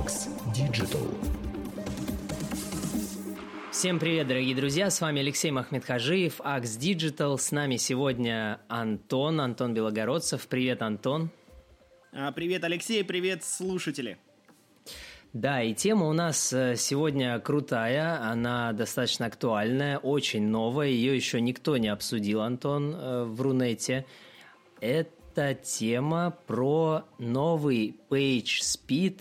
Axe Digital. Всем привет, дорогие друзья, с вами Алексей Махметхажиев, Axe Digital. С нами сегодня Антон Белогородцев. Привет, Антон. Привет, Алексей, привет, слушатели. Да, и тема у нас сегодня крутая, она достаточно актуальная, очень новая, ее еще никто не обсудил, Антон, в Рунете. Это тема про новый PageSpeed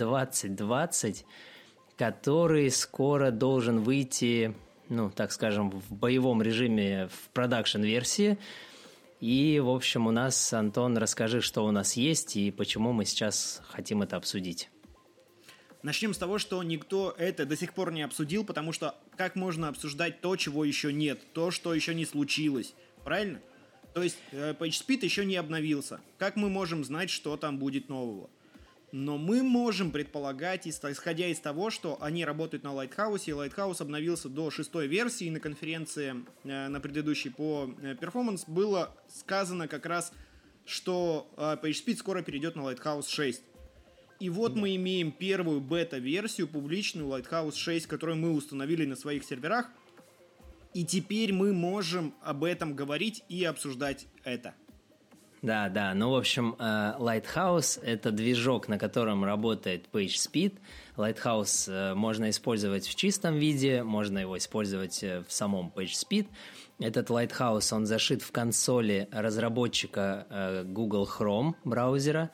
2020, который скоро должен выйти, так скажем, в боевом режиме в продакшн-версии. И, в общем, у нас, Антон, расскажи, что у нас есть и почему мы сейчас хотим это обсудить. Начнем с того, что никто это до сих пор не обсудил, потому что как можно обсуждать то, чего еще нет, то, что еще не случилось, правильно? То есть PageSpeed еще не обновился. Как мы можем знать, что там будет нового? Но мы можем предполагать, исходя из того, что они работают на Lighthouse, и Lighthouse обновился до 6-й версии, и на конференции, на предыдущей по Performance, было сказано как раз, что PageSpeed скоро перейдет на Lighthouse 6. И вот мы имеем первую бета-версию, публичную Lighthouse 6, которую мы установили на своих серверах, и теперь мы можем об этом говорить и обсуждать это. Да, в общем, Lighthouse – это движок, на котором работает PageSpeed. Lighthouse можно использовать в чистом виде, можно его использовать в самом PageSpeed. Этот Lighthouse, он зашит в консоли разработчика Google Chrome браузера,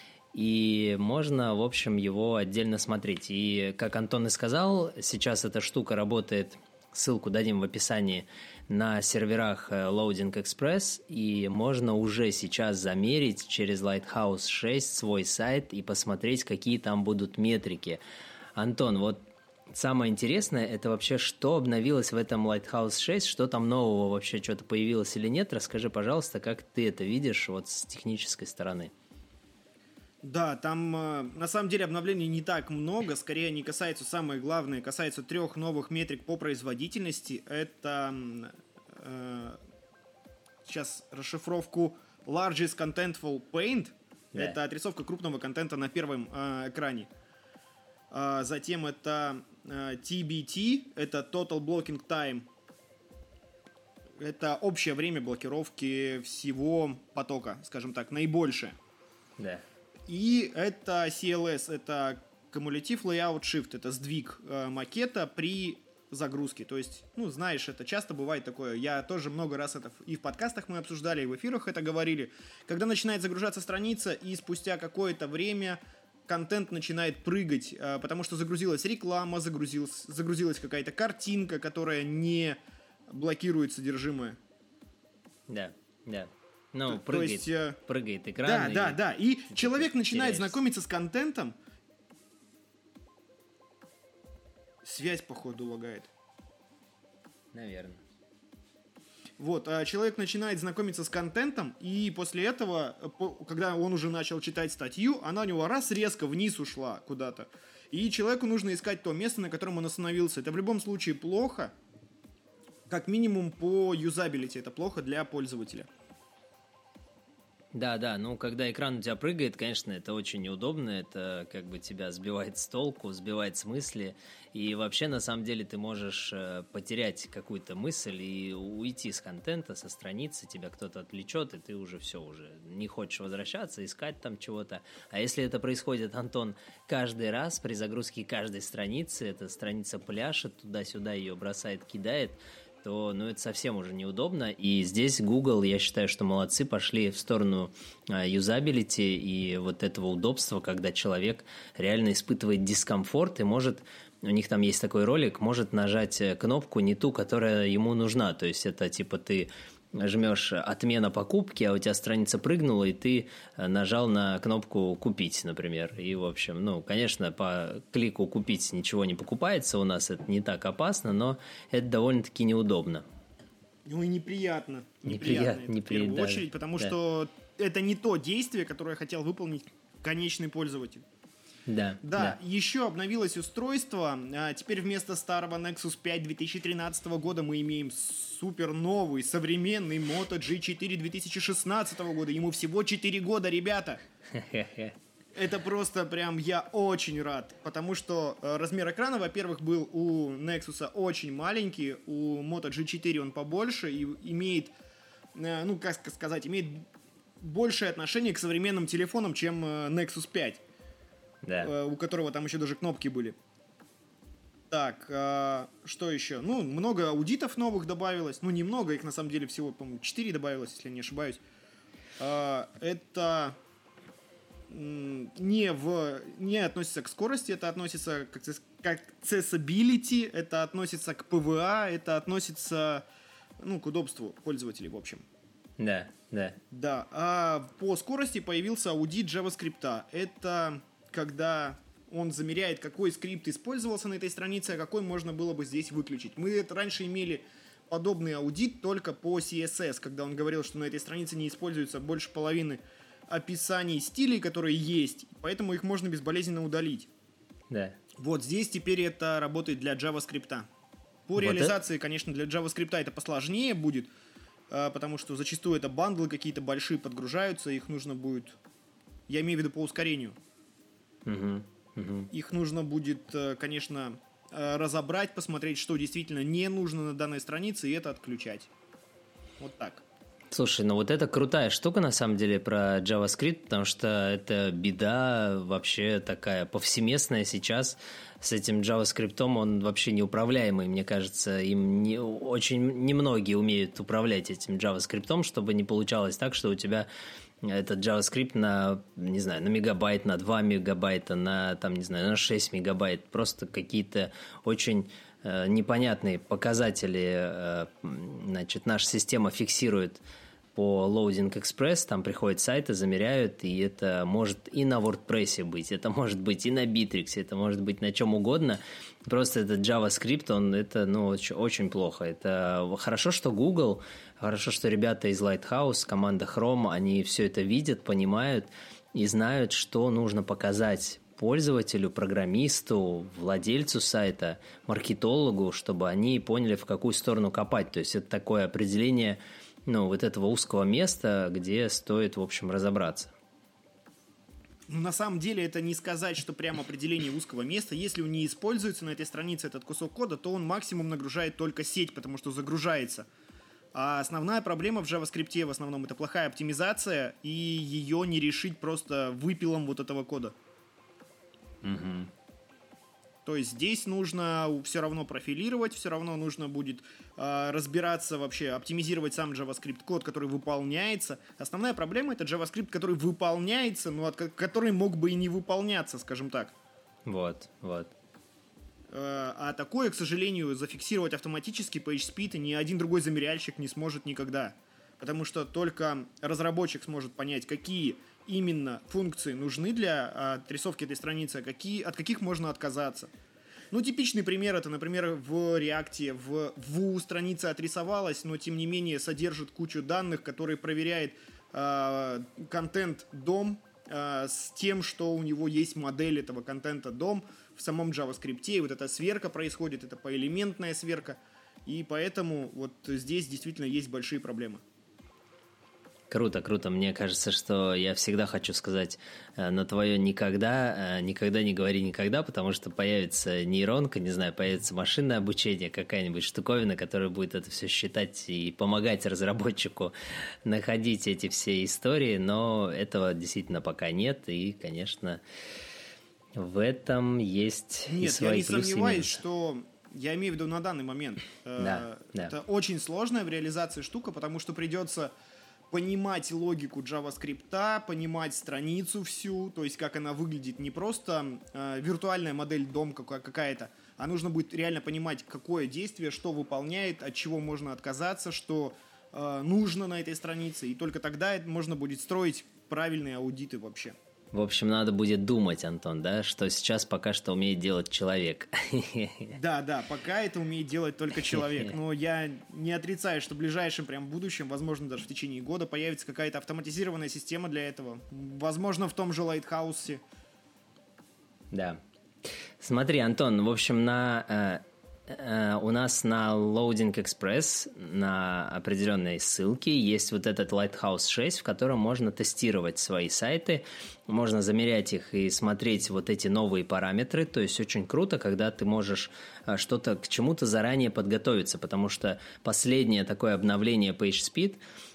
и можно, в общем, его отдельно смотреть. И, как Антон и сказал, сейчас эта штука работает, ссылку дадим в описании, на серверах Loading Express, и можно уже сейчас замерить через Lighthouse 6 свой сайт и посмотреть, какие там будут метрики. Антон, вот самое интересное, это вообще, что обновилось в этом Lighthouse 6, что там нового вообще, что-то появилось или нет? Расскажи, пожалуйста, как ты это видишь вот с технической стороны. Да, там на самом деле обновлений не так много, скорее они касаются, самое главное, касаются 3 новых метрик по производительности. Это, сейчас расшифровку Largest Contentful Paint, да. Это отрисовка крупного контента на первом экране. Затем это TBT, это Total Blocking Time, это общее время блокировки всего потока, скажем так, наибольшее. Да. И это CLS, это Cumulative Layout Shift, это сдвиг макета при загрузке. То есть, знаешь, это часто бывает такое. Я тоже много раз это и в подкастах мы обсуждали, и в эфирах это говорили. Когда начинает загружаться страница, и спустя какое-то время контент начинает прыгать, потому что загрузилась реклама, загрузилась какая-то картинка, которая не блокирует содержимое. Да. Прыгает экран. Да. И человек начинает знакомиться с контентом. Связь, походу, лагает. Наверное. Вот, человек начинает знакомиться с контентом, и после этого, когда он уже начал читать статью, она у него резко вниз ушла куда-то. И человеку нужно искать то место, на котором он остановился. Это в любом случае плохо. Как минимум по юзабилити это плохо для пользователя. Да, когда экран у тебя прыгает, конечно, это очень неудобно, это как бы тебя сбивает с толку, сбивает с мысли, и вообще, на самом деле, ты можешь потерять какую-то мысль и уйти с контента, со страницы, тебя кто-то отвлечет, и ты уже не хочешь возвращаться, искать там чего-то. А если это происходит, Антон, каждый раз при загрузке каждой страницы, эта страница пляшет, туда-сюда ее бросает, кидает, то это совсем уже неудобно. И здесь Google, я считаю, что молодцы, пошли в сторону юзабилити и вот этого удобства, когда человек реально испытывает дискомфорт и может, у них там есть такой ролик, может нажать кнопку не ту, которая ему нужна. То есть это типа ты жмешь «Отмена покупки», а у тебя страница прыгнула, и ты нажал на кнопку «Купить», например. И, в общем, конечно, по клику «Купить» ничего не покупается у нас, это не так опасно, но это довольно-таки неудобно. И неприятно. Неприятно. В первую очередь, потому что это не то действие, которое хотел выполнить конечный пользователь. Да, еще обновилось устройство. Теперь вместо старого Nexus 5 2013 года мы имеем супер новый, современный Moto G4 2016 года. Ему всего 4 года, ребята. Это просто прям я очень рад, потому что размер экрана, во-первых, был у Nexus очень маленький, у Moto G4 он побольше и имеет, ну, как сказать, имеет большее отношение к современным телефонам, чем Nexus 5, Да. у которого там еще даже кнопки были. Так, что еще? Ну, много аудитов новых добавилось. Ну, немного, их на самом деле всего, по-моему, 4 добавилось, если я не ошибаюсь. Это не относится к скорости, это относится к accessibility, это относится к PWA, это относится, ну, к удобству пользователей, в общем. Да, да. Да, а по скорости появился аудит JavaScript. Это когда он замеряет, какой скрипт использовался на этой странице, а какой можно было бы здесь выключить. Мы это раньше имели подобный аудит только по CSS, когда он говорил, что на этой странице не используется больше половины описаний стилей, которые есть, поэтому их можно безболезненно удалить. Да. Вот здесь теперь это работает для JavaScript. По Вот реализации, конечно, для JavaScript это посложнее будет, потому что зачастую это бандлы какие-то большие подгружаются, их нужно будет, я имею в виду по ускорению, их нужно будет, конечно, разобрать, посмотреть, что действительно не нужно на данной странице, и это отключать. Вот так. Слушай, ну вот это крутая штука на самом деле про JavaScript, потому что это беда вообще такая повсеместная сейчас. С этим JavaScript он вообще неуправляемый, мне кажется, очень немногие умеют управлять этим JavaScript, чтобы не получалось так, что у тебя этот JavaScript на, не знаю, на мегабайт, на 2 мегабайта, на, там, не знаю, на 6 мегабайт, просто какие-то очень непонятные показатели, значит, наша система фиксирует по Loading Express, там приходят сайты, замеряют, и это может и на WordPress быть, это может быть и на Bittrex, это может быть на чем угодно. Просто этот JavaScript, это, ну, очень, очень плохо. Это хорошо, что Google, хорошо, что ребята из Lighthouse, команда Chrome, они все это видят, понимают и знают, что нужно показать пользователю, программисту, владельцу сайта, маркетологу, чтобы они поняли, в какую сторону копать. То есть это такое определение, ну, вот этого узкого места, где стоит, в общем, разобраться. Ну, на самом деле это не сказать, что прямо определение узкого места. Если он не используется на этой странице, этот кусок кода, то он максимум нагружает только сеть, потому что загружается. А основная проблема в JavaScript в основном это плохая оптимизация, и ее не решить просто выпилом вот этого кода. Угу. То есть здесь нужно все равно профилировать, все равно нужно будет разбираться вообще, оптимизировать сам JavaScript код, который выполняется. Основная проблема это JavaScript, который выполняется, но который мог бы и не выполняться, скажем так. Вот. А такое, к сожалению, зафиксировать автоматически по HSP ни один другой замеряльщик не сможет никогда. Потому что только разработчик сможет понять, какие именно функции нужны для отрисовки этой страницы, от каких можно отказаться. Ну, типичный пример это, например, в React в Vue страница отрисовалась, но тем не менее содержит кучу данных, которые проверяет контент DOM с тем, что у него есть модель этого контента DOM в самом JavaScript. И вот эта сверка происходит, это поэлементная сверка. И поэтому вот здесь действительно есть большие проблемы. Круто. Мне кажется, что я всегда хочу сказать на твое никогда не говори никогда, потому что появится нейронка, не знаю, появится машинное обучение, какая-нибудь штуковина, которая будет это все считать и помогать разработчику находить эти все истории, но этого действительно пока нет, и, конечно, в этом есть и свои плюсы. Нет, я не сомневаюсь, что... Я имею в виду на данный момент. Да. Это очень сложная в реализации штука, потому что придется понимать логику JavaScript, понимать страницу всю, то есть как она выглядит, не просто виртуальная модель DOM какая-то, а нужно будет реально понимать, какое действие, что выполняет, от чего можно отказаться, что нужно на этой странице, и только тогда можно будет строить правильные аудиты вообще. В общем, надо будет думать, Антон, да, что сейчас пока что умеет делать человек. Да, пока это умеет делать только человек. Но я не отрицаю, что в ближайшем прям будущем, возможно, даже в течение года, появится какая-то автоматизированная система для этого. Возможно, в том же Lighthouse. Да. Смотри, Антон, в общем, на у нас на Loading Express на определенной ссылке есть вот этот Lighthouse 6, в котором можно тестировать свои сайты, можно замерять их и смотреть вот эти новые параметры. То есть очень круто, когда ты можешь что-то к чему-то заранее подготовиться, потому что последнее такое обновление PageSpeed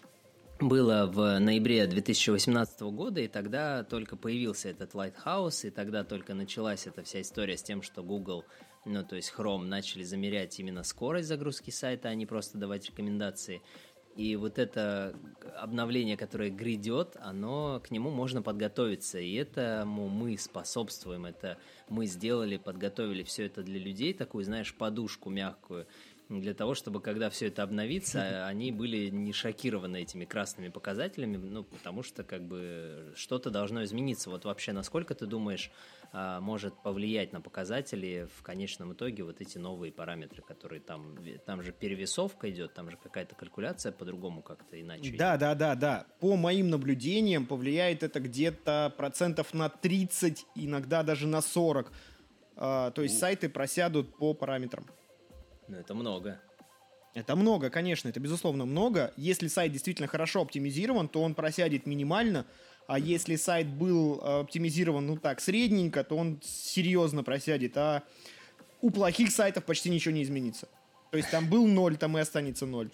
было в ноябре 2018 года, и тогда только появился этот Lighthouse, и тогда только началась эта вся история с тем, что Google, ну, то есть Chrome, начали замерять именно скорость загрузки сайта, а не просто давать рекомендации. И вот это обновление, которое грядет, оно, к нему можно подготовиться, и этому мы способствуем, это мы сделали, подготовили все это для людей, такую, знаешь, подушку мягкую, для того, чтобы, когда все это обновится, они были не шокированы этими красными показателями, ну, потому что, как бы, что-то должно измениться. Вот вообще, насколько, ты думаешь, может повлиять на показатели в конечном итоге вот эти новые параметры, которые там же перевесовка идет, там же какая-то калькуляция по-другому как-то иначе идет. Да. По моим наблюдениям, повлияет это где-то процентов на 30, иногда даже на 40. То есть сайты просядут по параметрам. Ну, это много. Это много, конечно, это безусловно много. Если сайт действительно хорошо оптимизирован, то он просядет минимально, а если сайт был оптимизирован, ну так, средненько, то он серьезно просядет, а у плохих сайтов почти ничего не изменится. То есть там был 0, там и останется 0.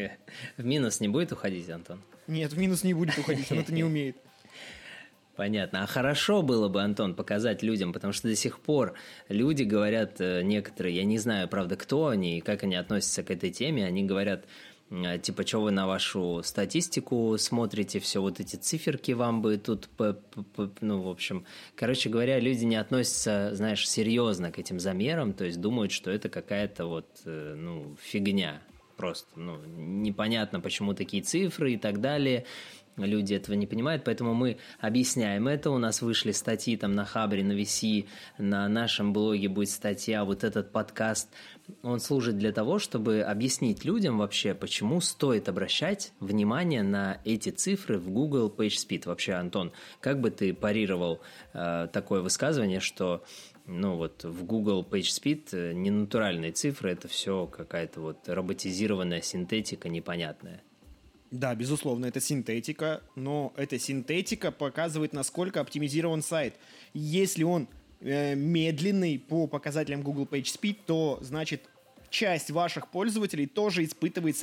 В минус не будет уходить, Антон? Нет, в минус не будет уходить, он это не умеет. Понятно. А хорошо было бы, Антон, показать людям, потому что до сих пор люди говорят, некоторые, я не знаю, правда, кто они и как они относятся к этой теме, они говорят, типа, что вы на вашу статистику смотрите, все вот эти циферки вам бы тут, ну, в общем, короче говоря, люди не относятся, знаешь, серьезно к этим замерам, то есть думают, что это какая-то вот, ну, фигня просто, ну, непонятно, почему такие цифры и так далее. Люди этого не понимают, поэтому мы объясняем это. У нас вышли статьи там на Хабре, на VC, на нашем блоге будет статья, вот этот подкаст. Он служит для того, чтобы объяснить людям вообще, почему стоит обращать внимание на эти цифры в Google PageSpeed. Вообще, Антон, как бы ты парировал такое высказывание, что ну вот в Google PageSpeed не натуральные цифры, это все какая-то вот роботизированная синтетика непонятная? Да, безусловно, это синтетика, но эта синтетика показывает, насколько оптимизирован сайт. Если он медленный по показателям Google PageSpeed, то, значит, часть ваших пользователей тоже испытывает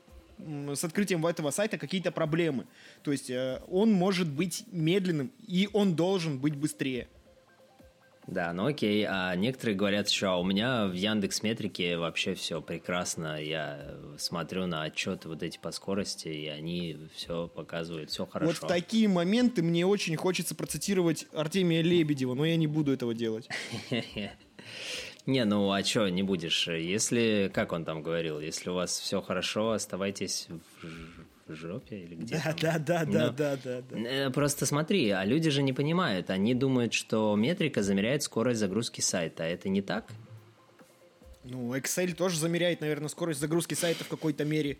с открытием этого сайта какие-то проблемы. То есть он может быть медленным, и он должен быть быстрее. Да, ну окей, а некоторые говорят еще, а у меня в Яндекс.Метрике вообще все прекрасно, я смотрю на отчеты вот эти по скорости, и они все показывают, все хорошо. Вот в такие моменты мне очень хочется процитировать Артемия Лебедева, но я не буду этого делать. Не, ну а что не будешь? Если, как он там говорил, если у вас все хорошо, оставайтесь в жопе или где Да. Просто смотри, а люди же не понимают. Они думают, что метрика замеряет скорость загрузки сайта. А это не так? Ну, Excel тоже замеряет, наверное, скорость загрузки сайта в какой-то мере.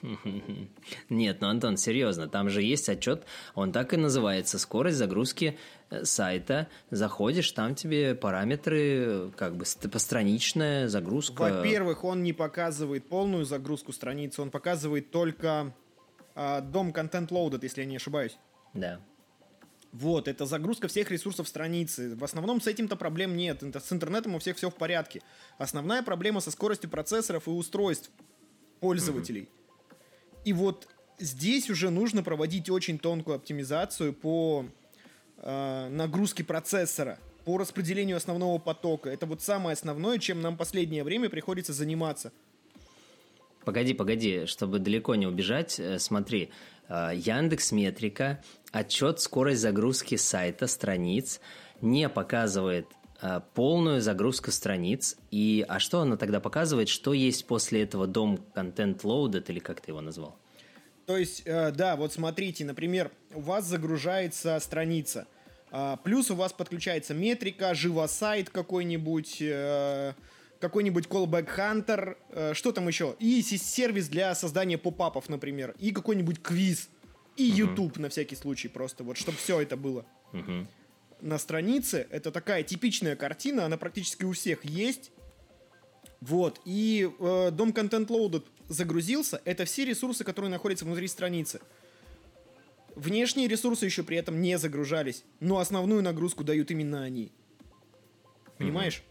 Нет, ну, Антон, серьезно, там же есть отчет, он так и называется, скорость загрузки сайта. Заходишь, там тебе параметры, как бы постраничная загрузка. Во-первых, он не показывает полную загрузку страницы, он показывает только DOM Content Loaded, если я не ошибаюсь. Да. Вот, это загрузка всех ресурсов страницы. В основном с этим-то проблем нет. С интернетом у всех все в порядке. Основная проблема со скоростью процессоров и устройств пользователей. И вот здесь уже нужно проводить очень тонкую оптимизацию по нагрузке процессора, по распределению основного потока. Это вот самое основное, чем нам последнее время приходится заниматься. Погоди, чтобы далеко не убежать, смотри, Яндекс.Метрика, отчет скорость загрузки сайта, страниц, не показывает полную загрузку страниц. А что она тогда показывает? Что есть после этого DOM Content Loaded, или как ты его назвал? То есть, да, вот смотрите, например, у вас загружается страница, плюс у вас подключается метрика, живосайт какой-нибудь Callback Hunter, что там еще? И сервис для создания попапов, например, и какой-нибудь квиз, и YouTube на всякий случай просто, вот, чтобы все это было. На странице. Это такая типичная картина, она практически у всех есть. Вот, и дом Content Loaded загрузился. Это все ресурсы, которые находятся внутри страницы. Внешние ресурсы еще при этом не загружались, но основную нагрузку дают именно они. Понимаешь?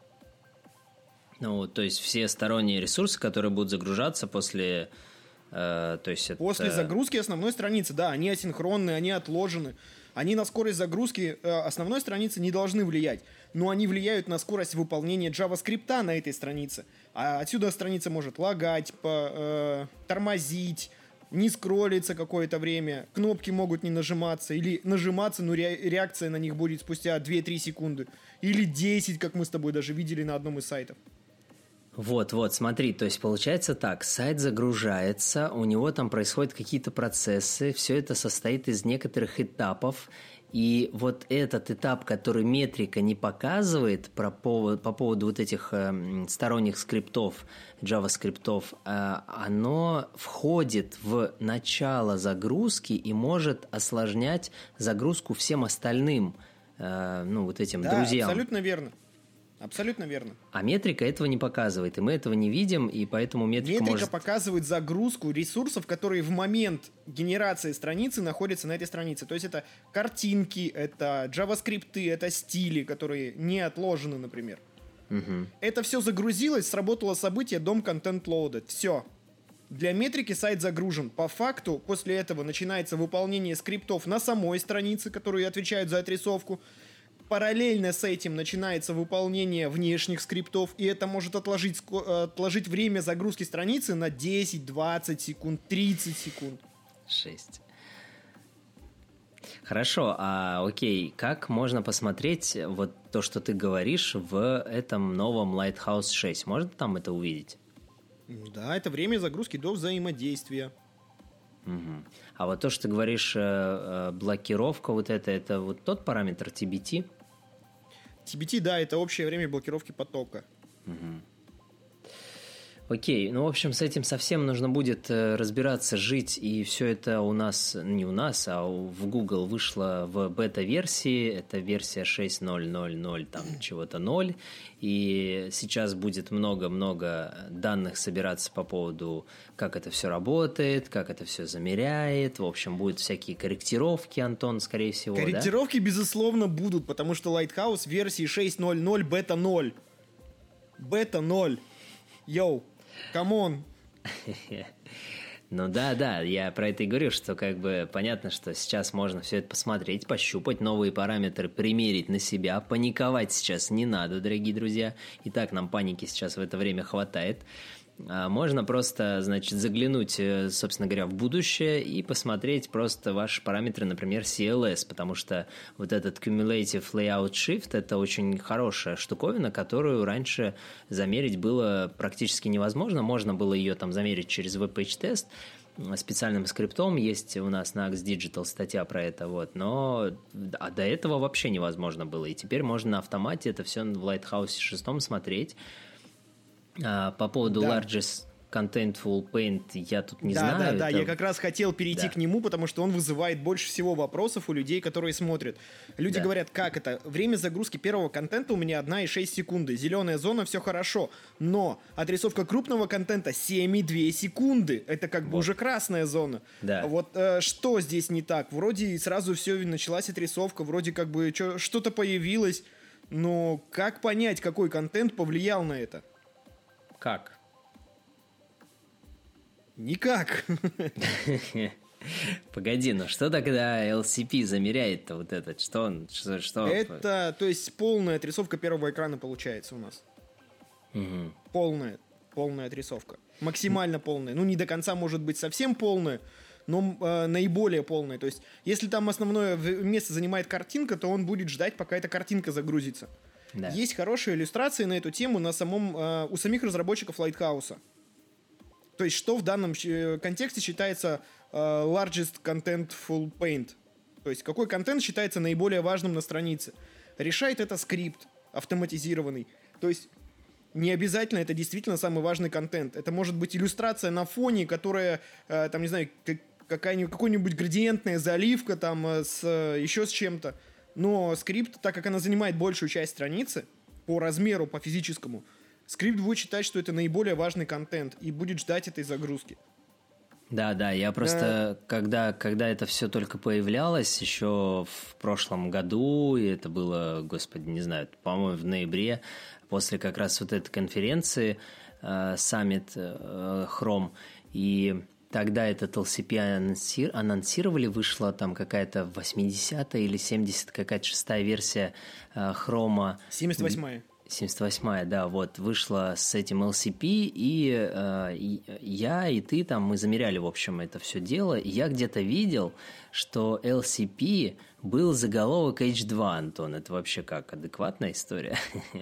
Ну, то есть все сторонние ресурсы, которые будут загружаться после... то есть После загрузки основной страницы, да, они асинхронные, они отложены. Они на скорость загрузки основной страницы не должны влиять, но они влияют на скорость выполнения JavaScript на этой странице. А отсюда страница может лагать, тормозить, не скроллиться какое-то время, кнопки могут не нажиматься, или нажиматься, но реакция на них будет спустя 2-3 секунды, или 10, как мы с тобой даже видели на одном из сайтов. Вот, смотри, то есть получается так, сайт загружается, у него там происходят какие-то процессы, все это состоит из некоторых этапов, и вот этот этап, который метрика не показывает по поводу вот этих сторонних скриптов, JavaScript, оно входит в начало загрузки и может осложнять загрузку всем остальным, вот этим друзьям. Да, абсолютно верно. Абсолютно верно. А метрика этого не показывает, и мы этого не видим, и поэтому метрика показывает загрузку ресурсов, которые в момент генерации страницы находятся на этой странице. То есть это картинки, это JavaScript, это стили, которые не отложены, например. Угу. Это все загрузилось, сработало событие дом Content Loaded. Все. Для метрики сайт загружен. По факту, после этого начинается выполнение скриптов на самой странице, которые отвечают за отрисовку. Параллельно с этим начинается выполнение внешних скриптов, и это может отложить время загрузки страницы на 10, 20 секунд, 30 секунд. 6. Хорошо, окей, как можно посмотреть вот то, что ты говоришь в этом новом Lighthouse 6? Можно там это увидеть? Да, это время загрузки до взаимодействия. Угу. А вот то, что ты говоришь, блокировка вот это вот тот параметр TBT? TBT, да, это общее время блокировки потока. Угу. Окей, в общем, с этим совсем нужно будет разбираться, жить, и все это не у нас, а в Google вышло в бета-версии, это версия 6.0.0.0, там чего-то 0, и сейчас будет много-много данных собираться по поводу, как это все работает, как это все замеряет, в общем, будут всякие корректировки, Антон, скорее всего, корректировки, да? Безусловно, будут, потому что Lighthouse версии 6.0.0 бета 0. Бета 0. Йоу. Камон. Ну да, я про это и говорю, что как бы понятно, что сейчас можно все это посмотреть, пощупать, новые параметры примерить на себя, паниковать сейчас не надо, дорогие друзья, и так нам паники сейчас в это время хватает. Можно просто, заглянуть, собственно говоря, в будущее и посмотреть просто ваши параметры, например, CLS, потому что вот этот Cumulative Layout Shift – это очень хорошая штуковина, которую раньше замерить было практически невозможно. Можно было ее там замерить через WebPageTest специальным скриптом, есть у нас на Axe Digital статья про это, но до этого вообще невозможно было, и теперь можно на автомате это все в Lighthouse 6 смотреть. По поводу Largest Contentful Paint я тут не знаю. Да, я как раз хотел перейти к нему, потому что он вызывает больше всего вопросов у людей, которые смотрят. Люди говорят, как это? Время загрузки первого контента у меня 1,6 секунды. Зеленая зона, все хорошо. Но отрисовка крупного контента 7,2 секунды. Это как бы уже красная зона. Да. Вот что здесь не так? Вроде сразу все, началась отрисовка, вроде как бы что-то появилось. Но как понять, какой контент повлиял на это? Как? Никак. Погоди, что тогда LCP замеряет-то вот этот? Что? Это, то есть, полная отрисовка первого экрана получается у нас. Угу. Полная отрисовка. Максимально полная. Не до конца может быть совсем полная, но наиболее полная. То есть, если там основное место занимает картинка, то он будет ждать, пока эта картинка загрузится. Да. Есть хорошие иллюстрации на эту тему у самих разработчиков Lighthouse. То есть, что в данном контексте считается largest contentful paint. То есть, какой контент считается наиболее важным на странице. Решает это скрипт автоматизированный. То есть, не обязательно это действительно самый важный контент. Это может быть иллюстрация на фоне, которая, там, не знаю, какой-нибудь градиентная заливка там еще с чем-то. Но скрипт, так как она занимает большую часть страницы, по размеру, по физическому, скрипт будет считать, что это наиболее важный контент и будет ждать этой загрузки. Да, я просто, когда это все только появлялось, еще в прошлом году, и это было, господи, не знаю, по-моему, в ноябре, после как раз вот этой конференции, Summit Chrome, и тогда этот LCP анонсировали, вышла там какая-то 80-я или 70-я, какая-то 6-я версия Chrome. 78-я. 78-я, да, вот, вышла с этим LCP, и я, и ты там, мы замеряли, в общем, это все дело, и я где-то видел, что LCP был заголовок H2, Антон, это вообще как, адекватная история?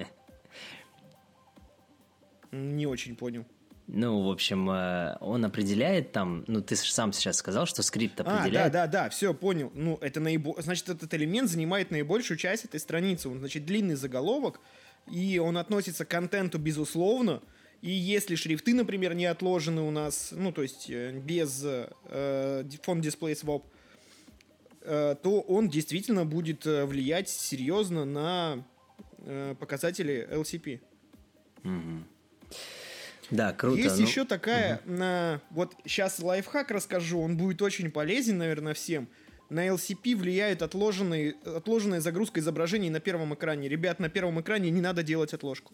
Не очень понял. Ну, в общем, он определяет там, ну, ты сам сейчас сказал, что скрипт определяет. Да, все, понял. Ну, это значит, этот элемент занимает наибольшую часть этой страницы. Он, значит, длинный заголовок, и он относится к контенту, безусловно. И если шрифты, например, не отложены у нас, ну, то есть без font display swap, то он действительно будет влиять серьезно на показатели LCP. Угу. Да, круто. Есть еще такая, вот сейчас лайфхак расскажу, он будет очень полезен, наверное, всем. На LCP влияет отложенная загрузка изображений на первом экране. Ребят, на первом экране не надо делать отложку.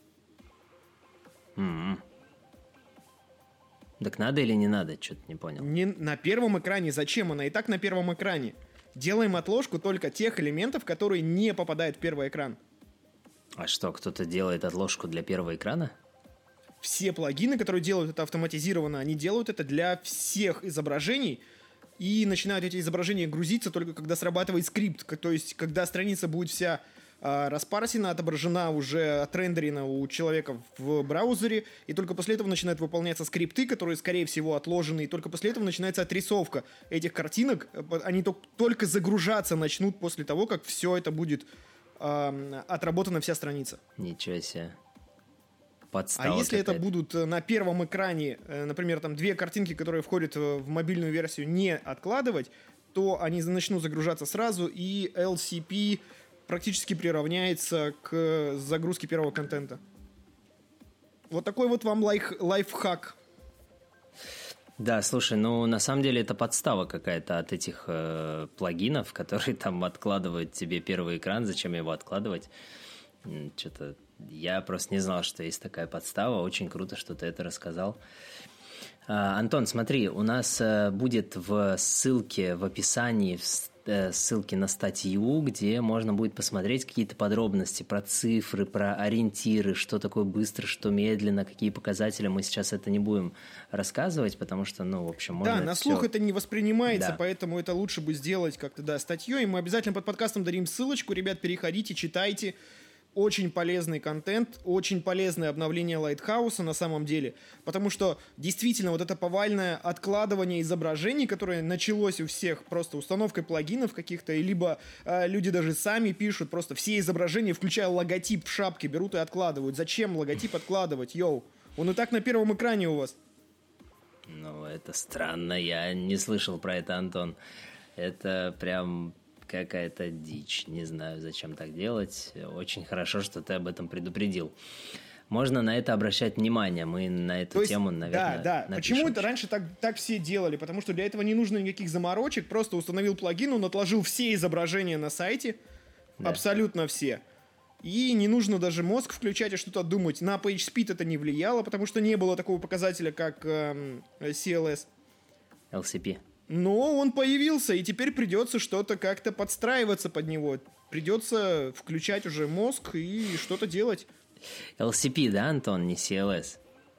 Так надо или не надо? Что-то не понял. На первом экране. Зачем? Она и так на первом экране. Делаем отложку только тех элементов, которые не попадают в первый экран. А что, кто-то делает отложку для первого экрана? Все плагины, которые делают это автоматизированно, они делают это для всех изображений, и начинают эти изображения грузиться только когда срабатывает скрипт, то есть когда страница будет вся распарсена, отображена, уже отрендерена у человека в браузере, и только после этого начинают выполняться скрипты, которые, скорее всего, отложены, и только после этого начинается отрисовка этих картинок. Они только загружаться начнут после того, как все это будет отработана вся страница. Ничего себе. Подстава а если какая-то. Это будут на первом экране, например, там две картинки, которые входят в мобильную версию, не откладывать, то они начнут загружаться сразу, и LCP практически приравняется к загрузке первого контента. Вот такой вот вам лайфхак. Да, слушай, ну на самом деле это подстава какая-то от этих плагинов, которые там откладывают тебе первый экран. Зачем его откладывать? Что-то я просто не знал, что есть такая подстава. Очень круто, что ты это рассказал. Антон, смотри, у нас будет в ссылке в описании ссылки на статью, где можно будет посмотреть какие-то подробности про цифры, про ориентиры, что такое быстро, что медленно, какие показатели. Мы сейчас это не будем рассказывать, потому что, ну, в общем, можно... Да, на слух все... это не воспринимается, да. Поэтому это лучше бы сделать как-то, да, статьей. Мы обязательно под подкастом дадим ссылочку. Ребят, переходите, читайте. Очень полезный контент, очень полезное обновление Лайтхауса на самом деле, потому что действительно вот это повальное откладывание изображений, которое началось у всех просто установкой плагинов каких-то, либо люди даже сами пишут просто все изображения, включая логотип в шапке, берут и откладывают. Зачем логотип откладывать, йоу? Он и так на первом экране у вас. Ну, это странно, я не слышал про это, Антон. Это прям... какая-то дичь. Не знаю, зачем так делать. Очень хорошо, что ты об этом предупредил. Можно на это обращать внимание. Мы на эту тему, наверное, Да. напишем. Почему это раньше так все делали? Потому что для этого не нужно никаких заморочек. Просто установил плагин, он отложил все изображения на сайте. Да. Абсолютно все. И не нужно даже мозг включать и что-то думать. На PageSpeed это не влияло, потому что не было такого показателя, как CLS. LCP. Но он появился, и теперь придется что-то как-то подстраиваться под него. Придется включать уже мозг и что-то делать. LCP, да, Антон, не CLS?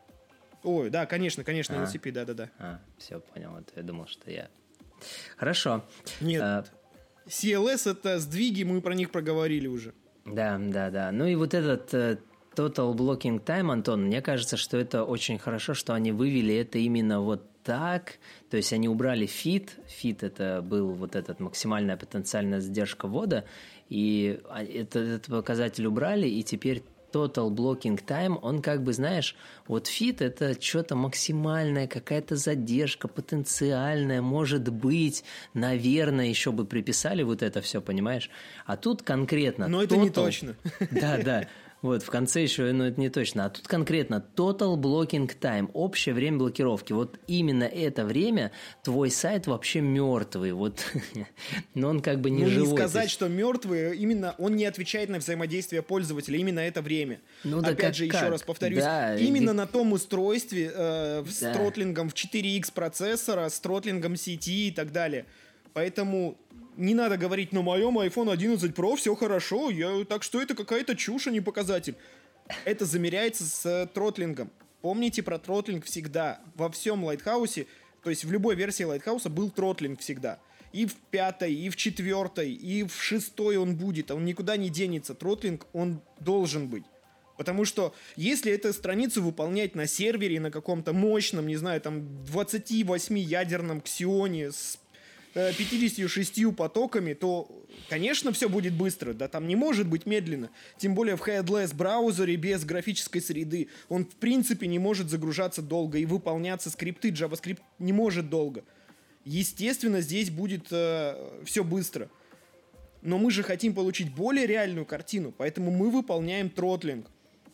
Ой, да, конечно, LCP, да. Все, понял. Я думал, что я... Хорошо. Нет, CLS это сдвиги, мы про них проговорили уже. Да. Ну и вот этот Total Blocking Time, Антон, мне кажется, что это очень хорошо, что они вывели это именно вот так, то есть они убрали fit это был вот этот максимальная потенциальная задержка ввода, и этот показатель убрали, и теперь Total Blocking Time, он как бы, знаешь, вот fit это что-то максимальная, какая-то задержка потенциальная, может быть, наверное, еще бы приписали вот это все, понимаешь? А тут конкретно... Но это не точно. Да. Вот, в конце еще, ну, это не точно. А тут конкретно Total Blocking Time, общее время блокировки. Вот именно это время твой сайт вообще мертвый. Вот, но он как бы не живой. Ну, не сказать, что мертвый, именно он не отвечает на взаимодействие пользователя именно это время. Ну, да опять же, еще раз повторюсь, да, именно на том устройстве с тротлингом в 4X процессора, с тротлингом сети и так далее. Поэтому не надо говорить, на моем iPhone 11 Pro все хорошо, так что это какая-то чушь, а не показатель. Это замеряется с тротлингом. Помните про тротлинг всегда. Во всем Лайтхаусе, то есть в любой версии Лайтхауса был тротлинг всегда. И в 5-й, и в 4-й, и в 6-й он будет. Он никуда не денется. Тротлинг, он должен быть. Потому что если эту страницу выполнять на сервере, на каком-то мощном, не знаю, там 28-ядерном Xeon с 56 потоками, то, конечно, все будет быстро, да, там не может быть медленно. Тем более в headless браузере без графической среды он, в принципе, не может загружаться долго и выполняться скрипты. JavaScript не может долго. Естественно, здесь будет все быстро. Но мы же хотим получить более реальную картину, поэтому мы выполняем тротлинг.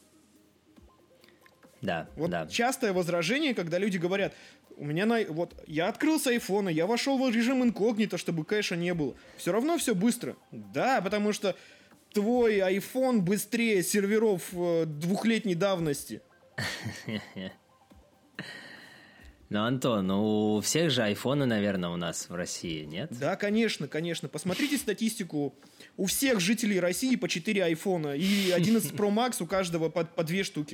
Да, вот да. Частое возражение, когда люди говорят, у меня вот я открыл с айфона, я вошел в режим инкогнито, чтобы кэша не было. Все равно все быстро. Да, потому что твой iPhone быстрее серверов 2-летней давности. Ну, Антон, у всех же айфоны, наверное, у нас в России, нет? Да, конечно, конечно. Посмотрите статистику. У всех жителей России по 4 айфона. И 11 Pro Max у каждого по 2 штуки.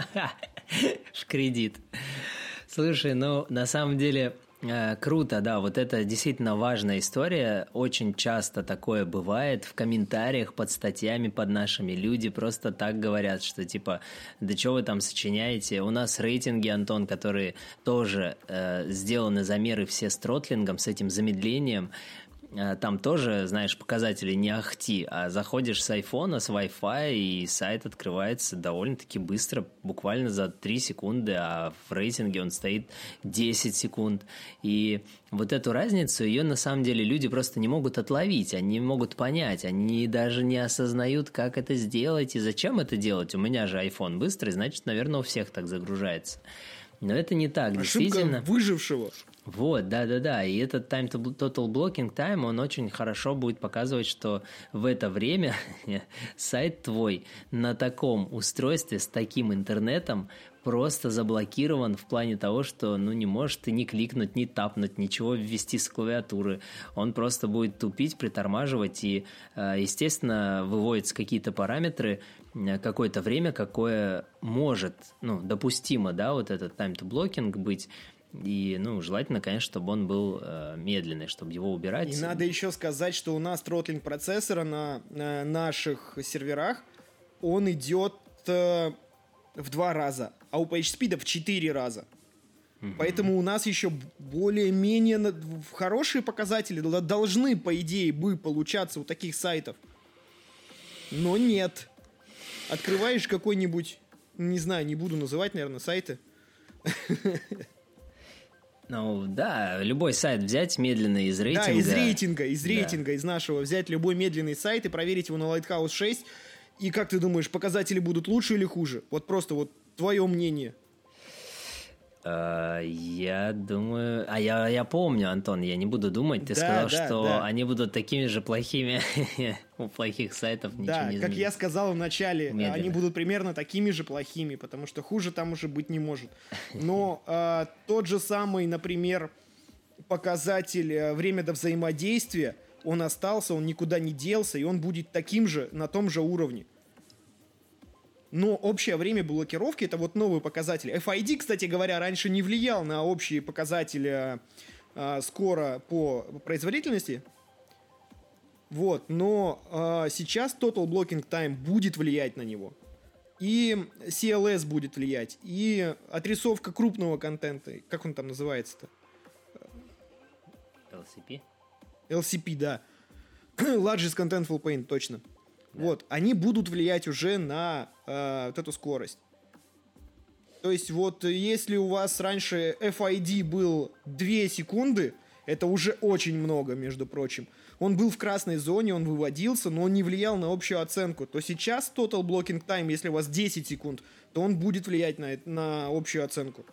Кредит. Слушай, ну, на самом деле, круто, да, вот это действительно важная история. Очень часто такое бывает в комментариях под статьями, под нашими. Люди просто так говорят, что типа, да что вы там сочиняете? У нас рейтинги, Антон, которые тоже сделаны замеры все с тротлингом, с этим замедлением. Там тоже, знаешь, показатели не ахти, а заходишь с айфона, с Wi-Fi, и сайт открывается довольно-таки быстро, буквально за 3 секунды, а в рейтинге он стоит 10 секунд. И вот эту разницу, ее на самом деле люди просто не могут отловить, они не могут понять, они даже не осознают, как это сделать и зачем это делать. У меня же iPhone быстрый, значит, наверное, у всех так загружается. Но это не так, ошибка действительно. Выжившего. Вот, да-да-да, и этот Total Blocking Time, он очень хорошо будет показывать, что в это время сайт твой на таком устройстве с таким интернетом просто заблокирован в плане того, что ну не может ты ни кликнуть, ни тапнуть, ничего ввести с клавиатуры. Он просто будет тупить, притормаживать и, естественно, выводятся какие-то параметры, какое-то время, какое может, ну, допустимо, да, вот этот time-to-blocking быть. И, ну, желательно, конечно, чтобы он был медленный, чтобы его убирать. И надо еще сказать, что у нас тротлинг процессора на наших серверах, он идет в 2 раза, а у PageSpeed в 4 раза. Поэтому у нас еще более-менее хорошие показатели должны, по идее, бы получаться у таких сайтов. Но нет. Открываешь какой-нибудь, не знаю, не буду называть, наверное, сайты. Ну, да, любой сайт взять медленно из рейтинга. Да, из рейтинга, из нашего. Взять любой медленный сайт и проверить его на Lighthouse 6. И как ты думаешь, показатели будут лучше или хуже? Вот просто вот твое мнение. Я думаю... я помню, Антон, я не буду думать. Ты сказал, что они будут такими же плохими. У плохих сайтов ничего не изменится. Да, как я сказал в начале, они будут примерно такими же плохими, потому что хуже там уже быть не может. Но тот же самый, например, показатель время до взаимодействия, он остался, он никуда не делся, и он будет таким же, на том же уровне. Но общее время блокировки — это вот новый показатель. FID, кстати говоря, раньше не влиял на общие показатели скора по производительности. Вот, но сейчас Total Blocking Time будет влиять на него. И CLS будет влиять. И отрисовка крупного контента. Как он там называется-то? LCP? LCP, да. Largest Contentful Paint, точно. Да. Вот, они будут влиять уже на вот эту скорость. То есть вот если у вас раньше FID был 2 секунды, это уже очень много, между прочим. он был в красной зоне, он выводился, но он не влиял на общую оценку. То сейчас Total Blocking Time, если у вас 10 секунд, то он будет влиять на общую оценку.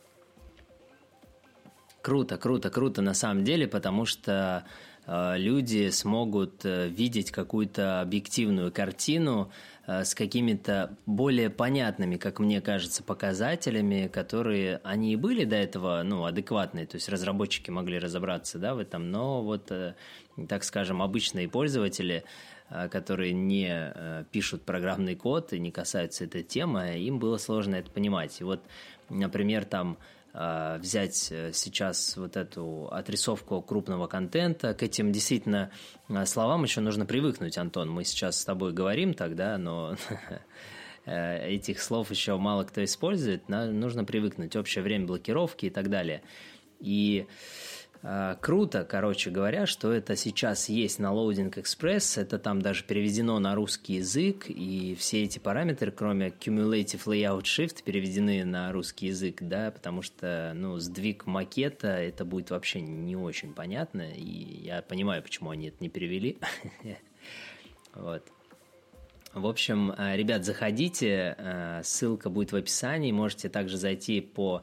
Круто, круто, круто на самом деле, потому что люди смогут видеть какую-то объективную картину с какими-то более понятными, как мне кажется, показателями, которые они и были до этого, ну, адекватные, то есть разработчики могли разобраться, да, в этом, но вот, так скажем, обычные пользователи, которые не пишут программный код и не касаются этой темы, им было сложно это понимать. И вот, например, там взять сейчас вот эту отрисовку крупного контента. К этим действительно словам еще нужно привыкнуть, Антон. Мы сейчас с тобой говорим тогда, но этих слов еще мало кто использует. Нужно привыкнуть. Общее время блокировки и так далее. И круто, короче говоря, что это сейчас есть на Loading Express, это там даже переведено на русский язык, и все эти параметры, кроме Cumulative Layout Shift, переведены на русский язык, да, потому что, ну, сдвиг макета, это будет вообще не очень понятно, и я понимаю, почему они это не перевели. Вот. В общем, ребят, заходите, ссылка будет в описании, можете также зайти по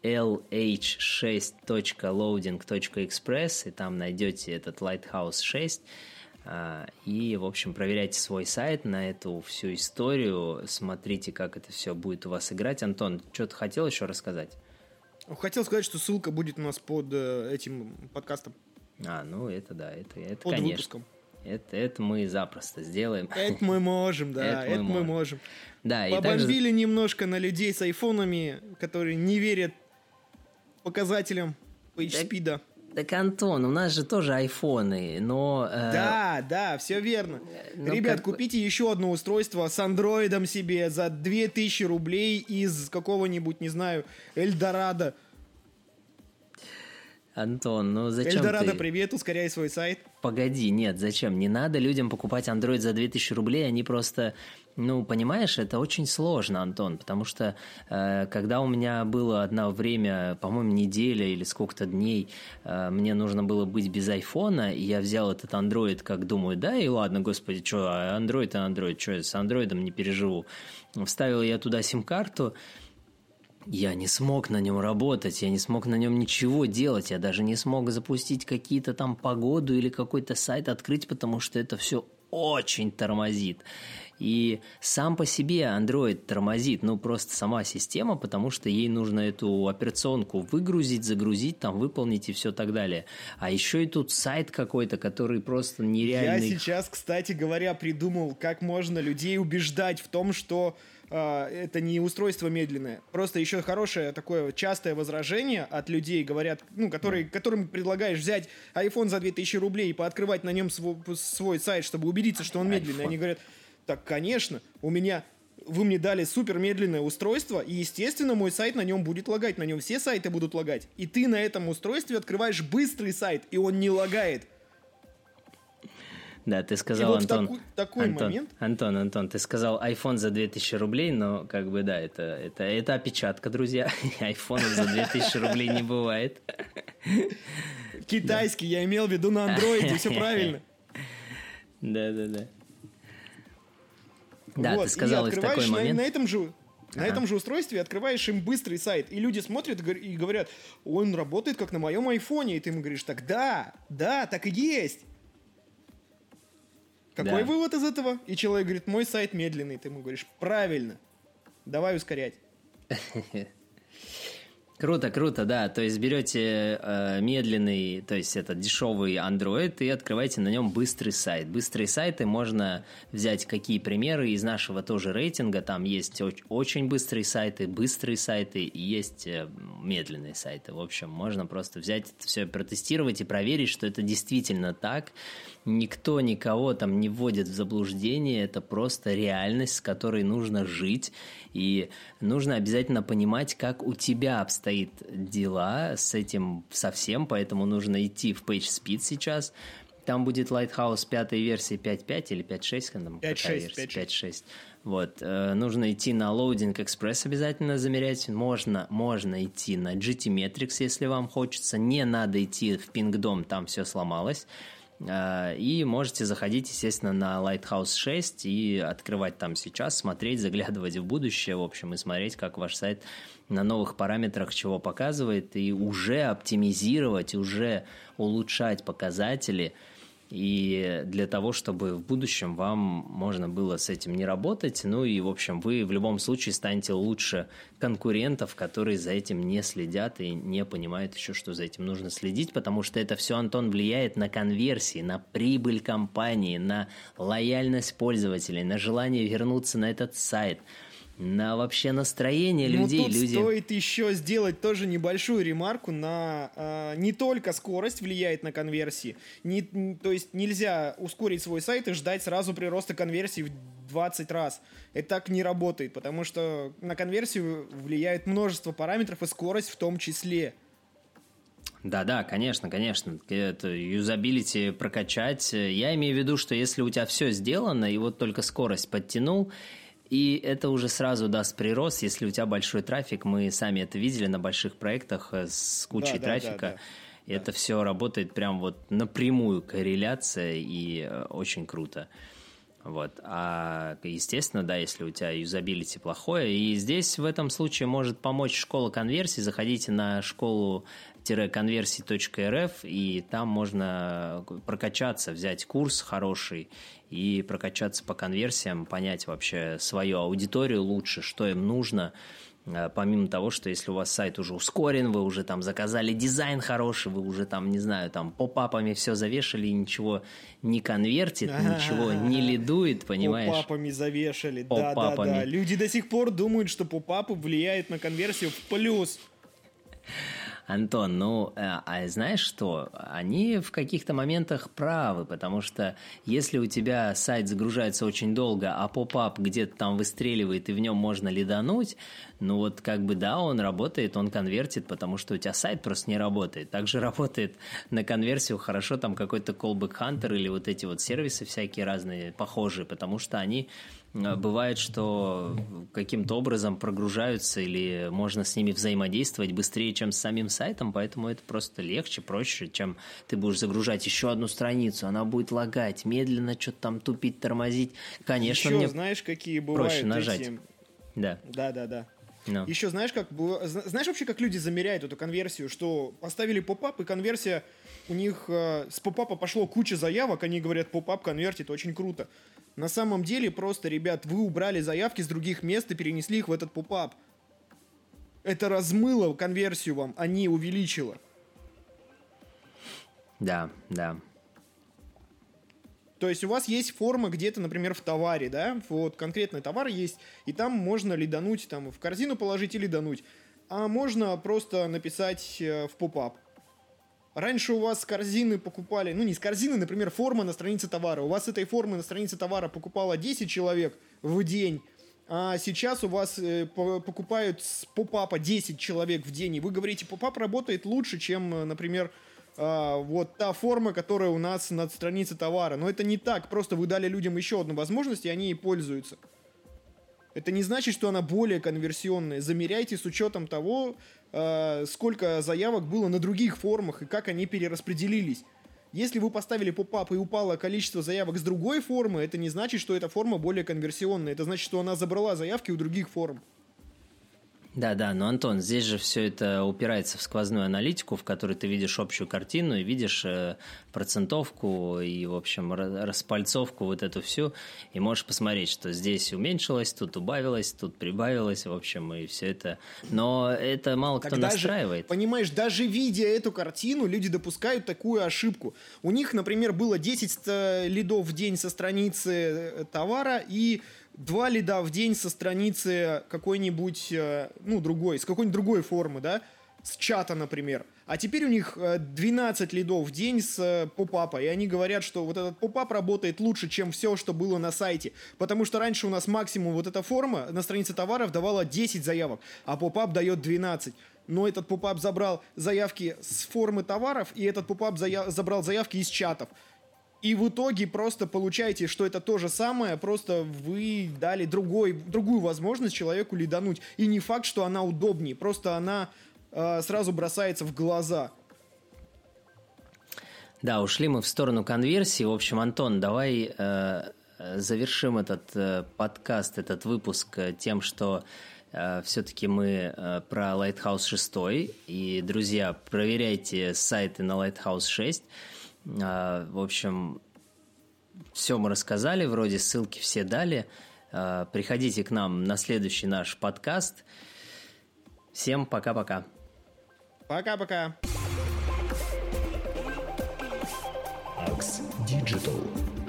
lh6.loading.express, и там найдете этот Lighthouse 6, и, в общем, проверяйте свой сайт на эту всю историю, смотрите, как это все будет у вас играть. Антон, что ты хотел еще рассказать? Хотел сказать, что ссылка будет у нас под этим подкастом. Ну это да, это под конечно. Выпуском. Это мы запросто сделаем. Это мы можем, да, это мы можем. Да, побомбили также... немножко на людей с айфонами, которые не верят показателям PageSpeed. Так, Антон, у нас же тоже айфоны, но... Да, все верно. Ребят, купите еще одно устройство с андроидом себе за 2000 рублей из какого-нибудь, не знаю, Эльдорадо. Антон, ну зачем Эльдорадо, привет, ускоряй свой сайт. Погоди, нет, зачем? Не надо людям покупать Android за 2000 рублей, они просто... Ну, понимаешь, это очень сложно, Антон, потому что когда у меня было одно время, по-моему, неделя или сколько-то дней, мне нужно было быть без айфона, и я взял этот Android, как думаю, да, и ладно, господи, что, Android, что я с Андроидом не переживу. Вставил я туда сим-карту, я не смог на нем работать, я не смог на нем ничего делать, я даже не смог запустить какие-то там погоду или какой-то сайт открыть, потому что это все очень тормозит. И сам по себе Android тормозит, ну просто сама система, потому что ей нужно эту операционку выгрузить, загрузить, там выполнить и все так далее. А еще и тут сайт какой-то, который просто нереальный. Я сейчас, кстати говоря, придумал, как можно людей убеждать в том, что это не устройство медленное. Просто еще хорошее такое частое возражение от людей, говорят, ну, которым предлагаешь взять iPhone за 2000 рублей и пооткрывать на нем свой сайт, чтобы убедиться, что он медленный. Они говорят, так, конечно, вы мне дали супер медленное устройство, и, естественно, мой сайт на нем будет лагать, на нем все сайты будут лагать. И ты на этом устройстве открываешь быстрый сайт, и он не лагает. Да, ты сказал, вот Антон, такой момент. Антон, ты сказал iPhone за 2000 рублей, но как бы да, это опечатка, друзья. Айфонов за 2000 рублей не бывает. Китайский, я имел в виду на андроиде, все правильно. Да. Да, ты сказал, и в такой момент. На этом же устройстве открываешь им быстрый сайт, и люди смотрят и говорят, он работает как на моем айфоне, и ты ему говоришь, так да, так и есть. Какой вывод из этого? И человек говорит, мой сайт медленный. Ты ему говоришь, правильно, давай ускорять. Круто, да. То есть берете медленный, то есть это дешевый Android и открываете на нем быстрый сайт. Быстрые сайты можно взять какие примеры из нашего тоже рейтинга. Там есть очень быстрые сайты и есть медленные сайты. В общем, можно просто взять это все, протестировать и проверить, что это действительно так. Никто никого там не вводит в заблуждение. Это просто реальность, с которой нужно жить. И нужно обязательно понимать, как у тебя обстоят дела с этим совсем, поэтому нужно идти в PageSpeed сейчас. Там будет Lighthouse 5 версии 5.5 или 5.6, 5.6. Вот. Нужно идти на Loading Express обязательно замерять. Можно идти на GTmetrix, если вам хочется. Не надо идти в Pingdom, там все сломалось. И можете заходить, естественно, на Lighthouse 6 и открывать там сейчас, смотреть, заглядывать в будущее, в общем, и смотреть, как ваш сайт на новых параметрах чего показывает, и уже оптимизировать, уже улучшать показатели, и для того, чтобы в будущем вам можно было с этим не работать, ну и, в общем, вы в любом случае станете лучше конкурентов, которые за этим не следят и не понимают еще, что за этим нужно следить, потому что это все, Антон, влияет на конверсии, на прибыль компании, на лояльность пользователей, на желание вернуться на этот сайт, на вообще настроение людей. Но тут стоит еще сделать тоже небольшую ремарку на не только скорость влияет на конверсии, то есть нельзя ускорить свой сайт и ждать сразу прироста конверсии в 20 раз. Это так не работает, потому что на конверсию влияет множество параметров и скорость в том числе. Да, конечно. Это юзабилити прокачать. Я имею в виду, что если у тебя все сделано, и вот только скорость подтянул, и это уже сразу даст прирост, если у тебя большой трафик. Мы сами это видели на больших проектах с кучей трафика. Да. Это все работает прям вот напрямую, корреляция, и очень круто. Вот. А, естественно, да, если у тебя юзабилити плохое. И здесь в этом случае может помочь школа конверсий. Заходите на школу-конверсий.рф, и там можно прокачаться, взять курс хороший и прокачаться по конверсиям, понять вообще свою аудиторию лучше, что им нужно. Помимо того, что если у вас сайт уже ускорен, вы уже там заказали дизайн хороший, вы уже там, не знаю, там поп-апами все завешали, ничего не конвертит, ничего не лидует, понимаешь? Поп-апами завешали, да. Люди до сих пор думают, что поп-апы влияют на конверсию в плюс. Антон, а знаешь что? Они в каких-то моментах правы, потому что если у тебя сайт загружается очень долго, а поп-ап где-то там выстреливает, и в нем можно лидануть, он работает, он конвертит, потому что у тебя сайт просто не работает. Также работает на конверсию хорошо там какой-то callback hunter или вот эти вот сервисы всякие разные, похожие, потому что они... Бывает, что каким-то образом прогружаются или можно с ними взаимодействовать быстрее, чем с самим сайтом, поэтому это просто легче, проще, чем ты будешь загружать еще одну страницу, она будет лагать, медленно что-то там тупить, тормозить. Конечно, еще мне знаешь, какие бывают проще нажать. Эти... Да. No. Еще знаешь вообще, как люди замеряют эту конверсию, что поставили поп-ап, и конверсия у них с поп-апа пошло куча заявок, они говорят, поп-ап конвертит, очень круто. На самом деле просто, ребят, вы убрали заявки с других мест и перенесли их в этот поп-ап. Это размыло конверсию вам, а не увеличило. Да. То есть у вас есть форма где-то, например, в товаре, да, вот конкретный товар есть, и там можно лидануть, там в корзину положить и лидануть. А можно просто написать в поп-ап. Раньше у вас с корзины покупали, не с корзины, например, форма на странице товара. У вас этой формы на странице товара покупало 10 человек в день, а сейчас у вас покупают с поп-апа 10 человек в день. И вы говорите, поп-ап работает лучше, чем, например, вот та форма, которая у нас на странице товара. Но это не так, просто вы дали людям еще одну возможность, и они ей пользуются. Это не значит, что она более конверсионная. Замеряйте с учетом того, сколько заявок было на других формах и как они перераспределились. Если вы поставили поп-ап и упало количество заявок с другой формы, это не значит, что эта форма более конверсионная. Это значит, что она забрала заявки у других форм. Да, но, Антон, здесь же все это упирается в сквозную аналитику, в которой ты видишь общую картину и видишь процентовку и, в общем, распальцовку вот эту всю, и можешь посмотреть, что здесь уменьшилось, тут убавилось, тут прибавилось, в общем, и все это. Но это мало кто настраивает. Понимаешь, даже видя эту картину, люди допускают такую ошибку. У них, например, было 10 лидов в день со страницы товара и 2 лида в день со страницы какой-нибудь, другой, с какой-нибудь другой формы, да, с чата, например. А теперь у них 12 лидов в день с поп-апа, и они говорят, что вот этот поп-ап работает лучше, чем все, что было на сайте. Потому что раньше у нас максимум вот эта форма на странице товаров давала 10 заявок, а поп-ап дает 12. Но этот поп-ап забрал заявки с формы товаров, и этот поп-ап забрал заявки из чатов. И в итоге просто получаете, что это то же самое, просто вы дали другую возможность человеку лидануть. И не факт, что она удобнее, просто она сразу бросается в глаза. Да, ушли мы в сторону конверсии. В общем, Антон, давай завершим этот подкаст, этот выпуск тем, что все-таки мы про Lighthouse 6. И, друзья, проверяйте сайты на Lighthouse 6. В общем, все мы рассказали, вроде ссылки все дали. Приходите к нам на следующий наш подкаст. Всем пока-пока. Пока-пока. Axe Digital.